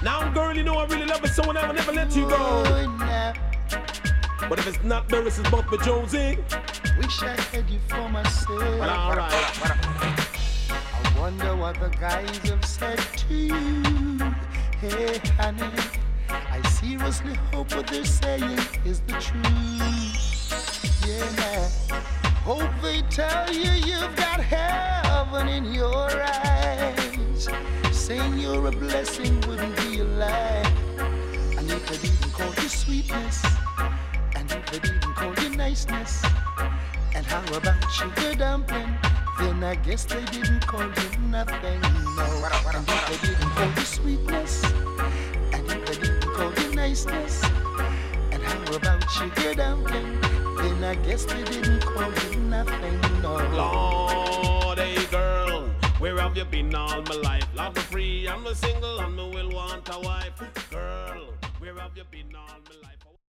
Now, girl, you know I really love you, so I will never let you go. But if it's not Barris, it's both with Josie. Wish I had you for myself. Well, alright. I wonder what the guys have said to you. Hey, honey, I seriously hope what they're saying is the truth. Yeah, hope they tell you you've got heaven in your eyes. Saying you're a blessing wouldn't be a lie. And if they didn't call you sweetness, and if they didn't call you niceness, and how about sugar dumpling, then I guess they didn't call you nothing, no. And if they didn't call you sweetness, and if they didn't call you niceness, and how about sugar dumpling, then I guess they didn't call you nothing, no. Lord, hey girl, where have you been all my life? Love me free, I'm a single, and me will want a wife. Girl, where have you been all my life?